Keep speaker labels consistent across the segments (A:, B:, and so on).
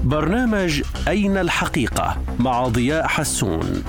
A: برنامج أين الحقيقة مع ضياء حسون.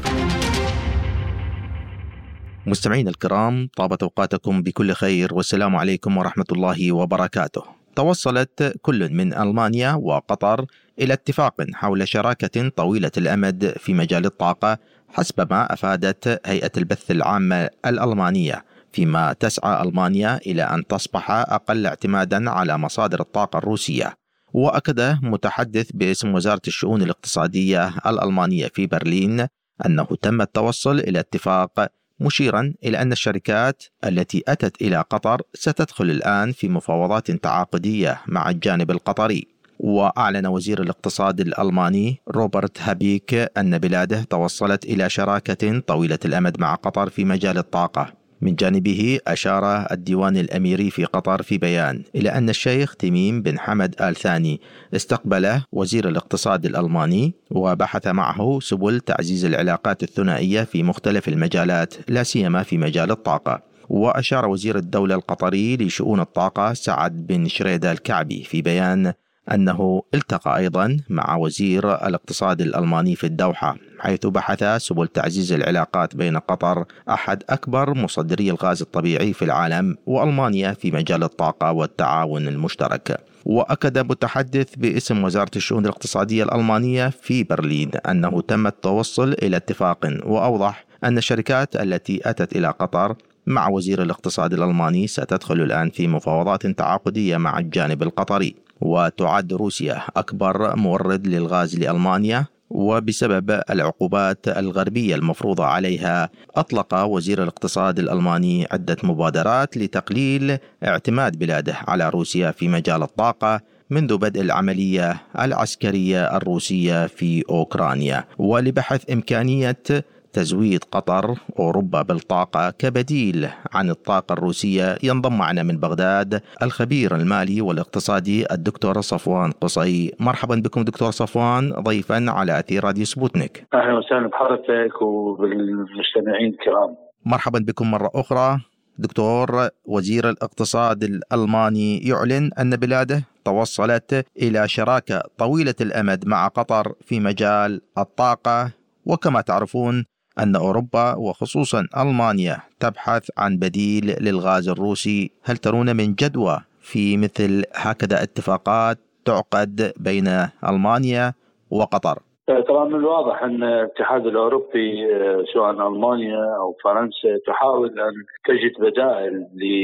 B: مستمعين الكرام، طابت أوقاتكم بكل خير والسلام عليكم ورحمة الله وبركاته. توصلت كل من ألمانيا وقطر إلى اتفاق حول شراكة طويلة الأمد في مجال الطاقة حسب ما أفادت هيئة البث العامة الألمانية، فيما تسعى ألمانيا إلى أن تصبح أقل اعتمادا على مصادر الطاقة الروسية. وأكد متحدث باسم وزارة الشؤون الاقتصادية الألمانية في برلين أنه تم التوصل إلى اتفاق، مشيرا إلى أن الشركات التي أتت إلى قطر ستدخل الآن في مفاوضات تعاقدية مع الجانب القطري. وأعلن وزير الاقتصاد الألماني روبرت هابيك أن بلاده توصلت إلى شراكة طويلة الأمد مع قطر في مجال الطاقة. من جانبه أشار الديوان الأميري في قطر في بيان إلى أن الشيخ تميم بن حمد آل ثاني استقبل وزير الاقتصاد الألماني وبحث معه سبل تعزيز العلاقات الثنائية في مختلف المجالات، لا سيما في مجال الطاقة. وأشار وزير الدولة القطري لشؤون الطاقة سعد بن شريدة الكعبي في بيان أنه التقى أيضا مع وزير الاقتصاد الألماني في الدوحة، حيث بحث سبل تعزيز العلاقات بين قطر، أحد أكبر مصدري الغاز الطبيعي في العالم، وألمانيا في مجال الطاقة والتعاون المشترك. وأكد متحدث باسم وزارة الشؤون الاقتصادية الألمانية في برلين أنه تم التوصل إلى اتفاق، وأوضح أن الشركات التي أتت إلى قطر مع وزير الاقتصاد الألماني ستدخل الآن في مفاوضات تعاقدية مع الجانب القطري. وتعد روسيا أكبر مورد للغاز لألمانيا، وبسبب العقوبات الغربية المفروضة عليها أطلق وزير الاقتصاد الألماني عدة مبادرات لتقليل اعتماد بلاده على روسيا في مجال الطاقة منذ بدء العملية العسكرية الروسية في أوكرانيا، ولبحث إمكانية تزويد قطر أوروبا بالطاقة كبديل عن الطاقة الروسية. ينضم معنا من بغداد الخبير المالي والاقتصادي الدكتور صفوان قصي. مرحبا بكم دكتور صفوان ضيفا على أثير راديو سبوتنيك.
C: أهلا وسهلا بحضرتك وبالمستمعين الكرام.
B: مرحبا بكم مرة أخرى دكتور. وزير الاقتصاد الألماني يعلن أن بلاده توصلت إلى شراكة طويلة الأمد مع قطر في مجال الطاقة، وكما تعرفون أن أوروبا وخصوصا ألمانيا تبحث عن بديل للغاز الروسي. هل ترون من جدوى في مثل هكذا اتفاقات تعقد بين ألمانيا وقطر؟
C: طبعا من الواضح أن الاتحاد الأوروبي سواء ألمانيا أو فرنسا تحاول أن تجد بدائل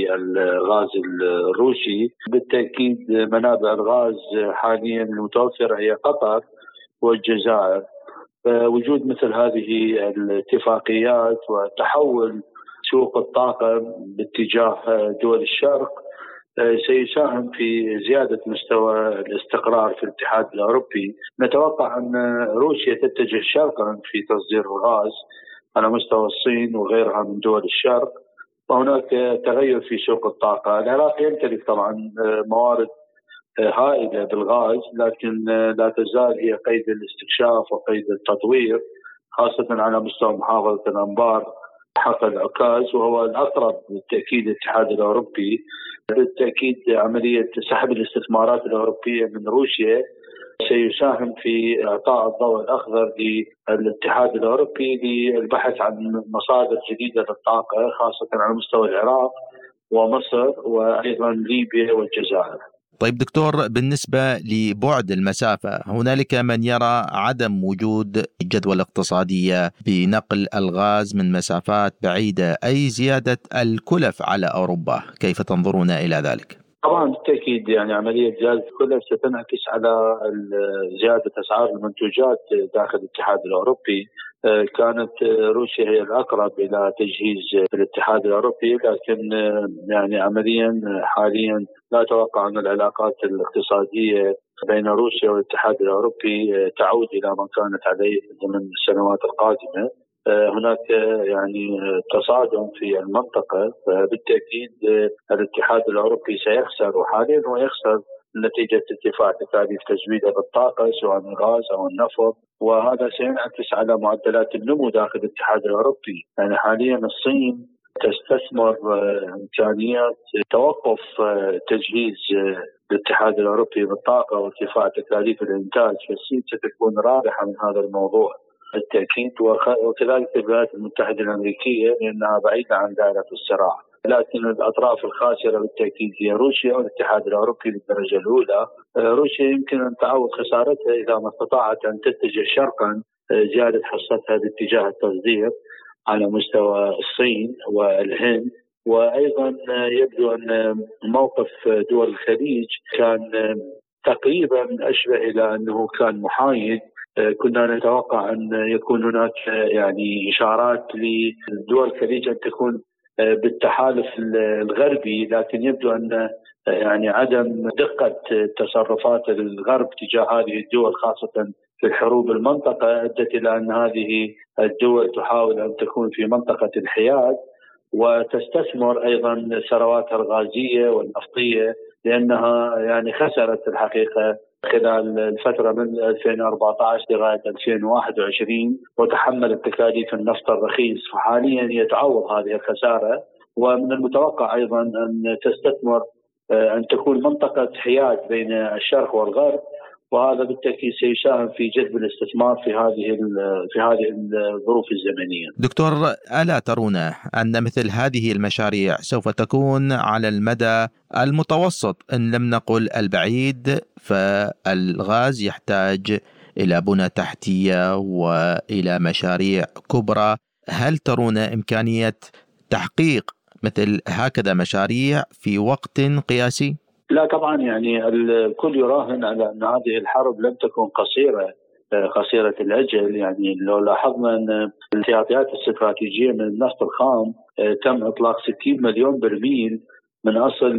C: للغاز الروسي. بالتأكيد منابع الغاز حاليا المتوفرة هي قطر والجزائر. وجود مثل هذه الاتفاقيات وتحول سوق الطاقة باتجاه دول الشرق سيساهم في زيادة مستوى الاستقرار في الاتحاد الأوروبي. نتوقع أن روسيا تتجه شرقا في تصدير الغاز على مستوى الصين وغيرها من دول الشرق، وهناك تغير في سوق الطاقة. العراق يمتلك طبعا موارد هائلة بالغاز، لكن لا تزال هي قيد الاستكشاف وقيد التطوير، خاصة على مستوى محافظة الأنبار حقل عكاز، وهو الأقرب بالتأكيد الاتحاد الأوروبي. بالتأكيد عملية سحب الاستثمارات الأوروبية من روسيا سيساهم في إعطاء الضوء الأخضر للاتحاد الأوروبي للبحث عن مصادر جديدة للطاقة، خاصة على مستوى العراق ومصر وأيضا ليبيا والجزائر.
B: طيب دكتور، بالنسبة لبعد المسافة، هنالك من يرى عدم وجود الجدوى الاقتصادية بنقل الغاز من مسافات بعيدة، أي زيادة الكلف على أوروبا. كيف تنظرون إلى ذلك؟
C: طبعا بالتأكيد عملية زيادة الكلف ستنعكس على زيادة أسعار المنتوجات داخل الاتحاد الأوروبي. كانت روسيا هي الأقرب إلى تجهيز الاتحاد الأوروبي، لكن عمليا حاليا لا أتوقع أن العلاقات الاقتصادية بين روسيا والاتحاد الأوروبي تعود إلى ما كانت عليه ضمن السنوات القادمة. هناك تصادم في المنطقة، فبالتأكيد الاتحاد الأوروبي سيخسر، وحاليا هو يخسر نتيجة ارتفاع تكاليف تزويده بالطاقة سواء الغاز أو النفط، وهذا سينعكس على معدلات النمو داخل الاتحاد الأوروبي. حاليا الصين تستثمر إمكانيات توقف تجهيز الاتحاد الأوروبي بالطاقة وارتفاع تكاليف الإنتاج، فالصين ستكون رابحة من هذا الموضوع بالتأكيد، وكذلك الولايات المتحدة الأمريكية لأنها بعيدة عن دائرة الصراع. لكن الأطراف الخاسرة بالتأكيد هي روسيا والاتحاد الأوروبي بالدرجة الأولى. روسيا يمكن أن تعوض خسارتها إذا ما استطاعت أن تتجه شرقا، زيادة حصتها باتجاه التصدير على مستوى الصين والهند. وأيضا يبدو أن موقف دول الخليج كان تقريبا أشبه إلى أنه كان محايد. كنا نتوقع أن يكون هناك يعني إشارات لدول الخليج أن تكون بالتحالف الغربي، لكن يبدو أن يعني عدم دقة تصرفات الغرب تجاه هذه الدول خاصة في الحروب المنطقة أدت إلى أن هذه الدول تحاول أن تكون في منطقة الحياد وتستثمر أيضا ثرواتها الغازية والنفطية، لأنها يعني خسرت الحقيقة خلال الفترة من 2014 لغاية 2021 وتحملت تكاليف النفط الرخيص، فحاليا هي تعوض هذه الخسارة. ومن المتوقع أيضا أن تستثمر أن تكون منطقة حياد بين الشرق والغرب، وهذا بالتأكيد سيساهم في جذب الاستثمار في هذه الظروف الزمنية.
B: دكتور، ألا ترون أن مثل هذه المشاريع سوف تكون على المدى المتوسط إن لم نقل البعيد؟ فالغاز يحتاج إلى بنى تحتية وإلى مشاريع كبرى. هل ترون إمكانية تحقيق مثل هكذا مشاريع في وقت قياسي؟
C: لا طبعا، يعني الكل يراهن على أن هذه الحرب لم تكن قصيرة الأجل. يعني لو لاحظنا أن الاحتياطيات الاستراتيجية من النفط الخام تم إطلاق 60 مليون برميل من أصل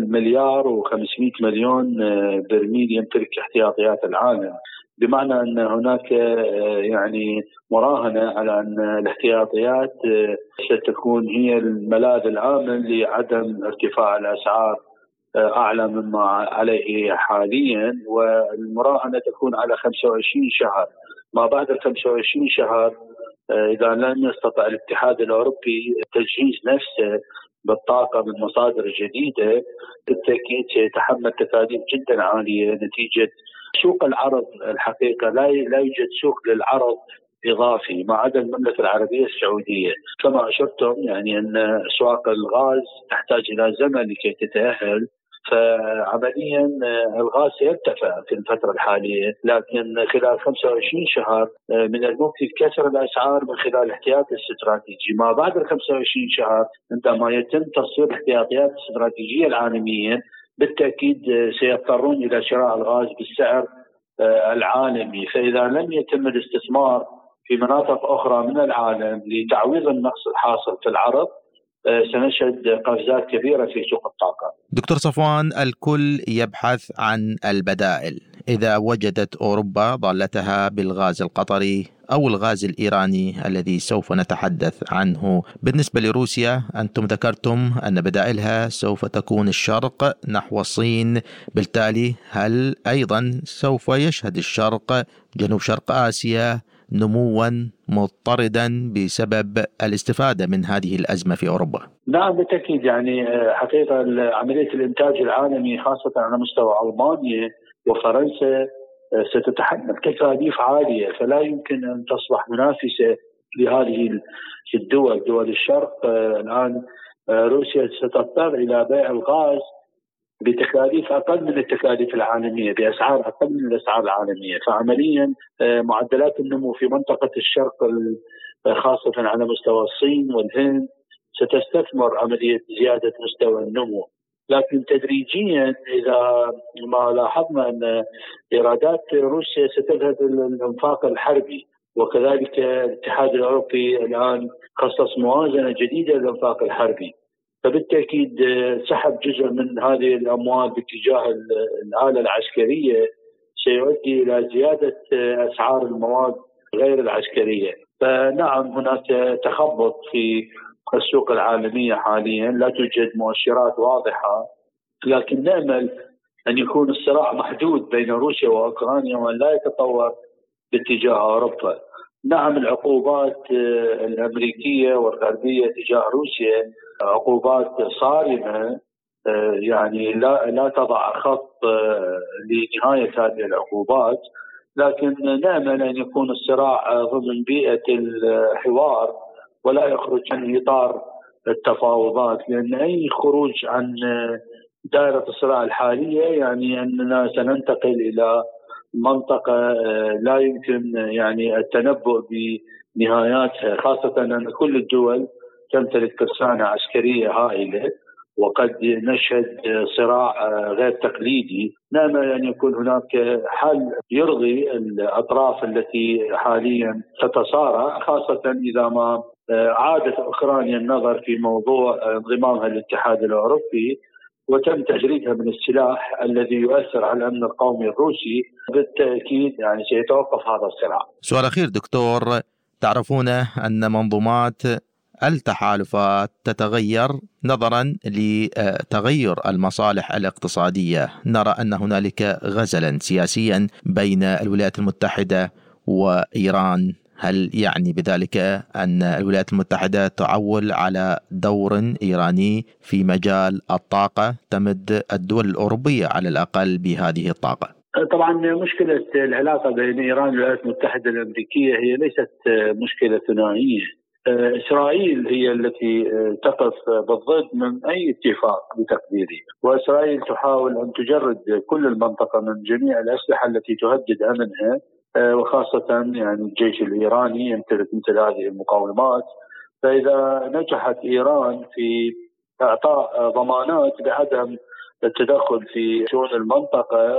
C: 1,500 مليون برميل يمتلك احتياطيات العالم، بمعنى أن هناك يعني مراهنة على أن الاحتياطيات ستكون هي الملاذ الآمن لعدم ارتفاع الأسعار أعلى مما عليه حاليا، والمراهنة تكون على 25 شهر. ما بعد 25 شهر إذا لم يستطع الاتحاد الأوروبي تجهيز نفسه بالطاقة من مصادر جديدة، بالتأكيد سيتحمل تكاليف جدا عالية نتيجة سوق العرض. الحقيقة لا يوجد سوق للعرض إضافي ما عدا المملكة العربية السعودية. كما أشرتم يعني أن أسواق الغاز تحتاج إلى زمن لكي تتأهل، فعمليا الغاز سيرتفع في الفترة الحالية، لكن خلال 25 شهر من الممكن كسر الأسعار من خلال الاحتياط الاستراتيجي. ما بعد 25 شهر عندما يتم تصوير الاحتياطيات الاستراتيجية العالمية، بالتأكيد سيضطرون إلى شراء الغاز بالسعر العالمي. فإذا لم يتم الاستثمار في مناطق أخرى من العالم لتعويض النقص الحاصل في العرض، سنشهد قفزات كبيرة في سوق الطاقة.
B: دكتور صفوان، الكل يبحث عن البدائل. إذا وجدت أوروبا ضالتها بالغاز القطري أو الغاز الإيراني الذي سوف نتحدث عنه، بالنسبة لروسيا أنتم ذكرتم أن بدائلها سوف تكون الشرق نحو الصين، بالتالي هل أيضا سوف يشهد الشرق جنوب شرق آسيا نموا مضطردا بسبب الاستفادة من هذه الأزمة في أوروبا؟
C: نعم بالتأكيد، يعني حقيقة عملية الإنتاج العالمي خاصة على مستوى ألمانيا وفرنسا ستتحمل تكاليف عالية، فلا يمكن أن تصبح منافسة لهذه الدول دول الشرق. الآن روسيا ستضطر إلى بيع الغاز بتكاليف أقل من التكاليف العالمية، بأسعار أقل من الأسعار العالمية. فعمليا معدلات النمو في منطقة الشرق خاصة على مستوى الصين والهند ستستثمر عملية زيادة مستوى النمو، لكن تدريجيا إذا ما لاحظنا أن إيرادات روسيا ستذهب إلى الإنفاق الحربي، وكذلك الاتحاد الأوروبي الآن خصص موازنة جديدة للإنفاق الحربي، فبالتأكيد سحب جزء من هذه الأموال باتجاه الآلة العسكرية سيؤدي إلى زيادة أسعار المواد غير العسكرية. فنعم هناك تخبط في السوق العالمية حاليا، لا توجد مؤشرات واضحة، لكن نأمل أن يكون الصراع محدود بين روسيا وأوكرانيا وأن لا يتطور باتجاه أوروبا. نعم العقوبات الأمريكية والغربية تجاه روسيا عقوبات صارمة يعني لا تضع خط لنهاية هذه العقوبات، لكن نأمل أن يكون الصراع ضمن بيئة الحوار ولا يخرج عن إطار التفاوضات، لأن أي خروج عن دائرة الصراع الحالية يعني أننا سننتقل إلى منطقة لا يمكن يعني التنبؤ بنهاياتها، خاصة أن كل الدول تمتلك ترسانة عسكرية هائلة وقد نشهد صراع غير تقليدي. نأمل أن يكون هناك حل يرضي الأطراف التي حاليا تتصارع، خاصة إذا ما عادت أوكرانيا النظر في موضوع انضمامها للاتحاد الأوروبي وتم تجريدها من السلاح الذي يؤثر على الأمن القومي الروسي، بالتأكيد يعني سيتوقف هذا الصراع.
B: سؤال أخير دكتور، تعرفون أن منظومات التحالفات تتغير نظرا لتغير المصالح الاقتصادية. نرى أن هنالك غزلا سياسيا بين الولايات المتحدة وإيران. هل يعني بذلك أن الولايات المتحدة تعول على دور إيراني في مجال الطاقة تمد الدول الأوروبية على الأقل بهذه الطاقة؟
C: طبعا مشكلة العلاقة بين إيران والولايات المتحدة الأمريكية هي ليست مشكلة ثنائية. إسرائيل هي التي تقف بالضد من أي اتفاق بتقديري، وإسرائيل تحاول أن تجرد كل المنطقة من جميع الأسلحة التي تهدد أمنها، وخاصة يعني الجيش الإيراني يمتلك مثل هذه المقاومات. فإذا نجحت إيران في إعطاء ضمانات بعدم التدخل في شؤون المنطقة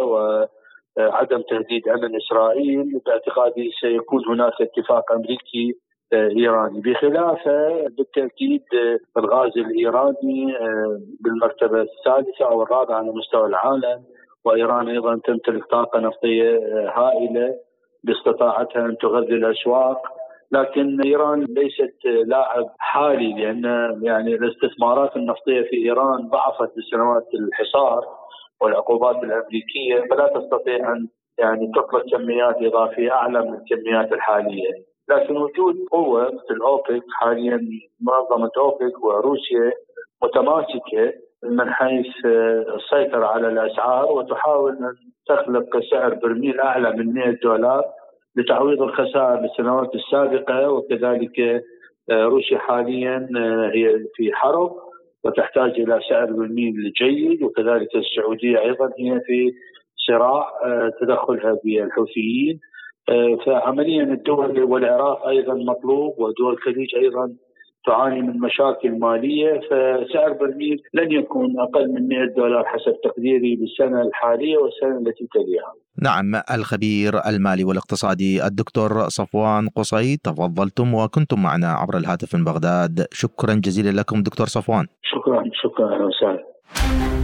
C: وعدم تهديد أمن إسرائيل، باعتقادي سيكون هناك اتفاق أمريكي إيراني. بخلافه بالتأكيد الغاز الإيراني بالمرتبة الثالثة أو الرابعة على مستوى العالم، وإيران أيضا تمتلك طاقة نفطية هائلة باستطاعتها أن تغذي الأسواق، لكن إيران ليست لاعب حالي، لأن يعني الاستثمارات النفطية في إيران ضعفت بسنوات الحصار والعقوبات الأمريكية، فلا تستطيع أن يعني تطلق كميات إضافية أعلى من الكميات الحالية. لكن وجود قوة مثل أوبك حاليا، منظمة أوبك وروسيا متماسكة من حيث السيطرة على الأسعار، وتحاول أن تخلق سعر برميل أعلى من $100 لتعويض الخسائر للسنوات السابقة. وكذلك روسيا حاليا هي في حرب وتحتاج إلى سعر برميل جيد، وكذلك السعودية أيضا هي في صراع تدخلها بالحوثيين. فعمليا الدول والعراق أيضا مطلوب، ودول الخليج أيضا تعاني من مشاكل مالية، فسعر برميل لن يكون أقل من $100 حسب تقديري بالسنة الحالية والسنة التي تليها.
B: نعم، الخبير المالي والاقتصادي الدكتور صفوان قصي، تفضلتم وكنتم معنا عبر الهاتف من بغداد. شكرا جزيلا لكم دكتور صفوان.
C: شكرا وسهلا.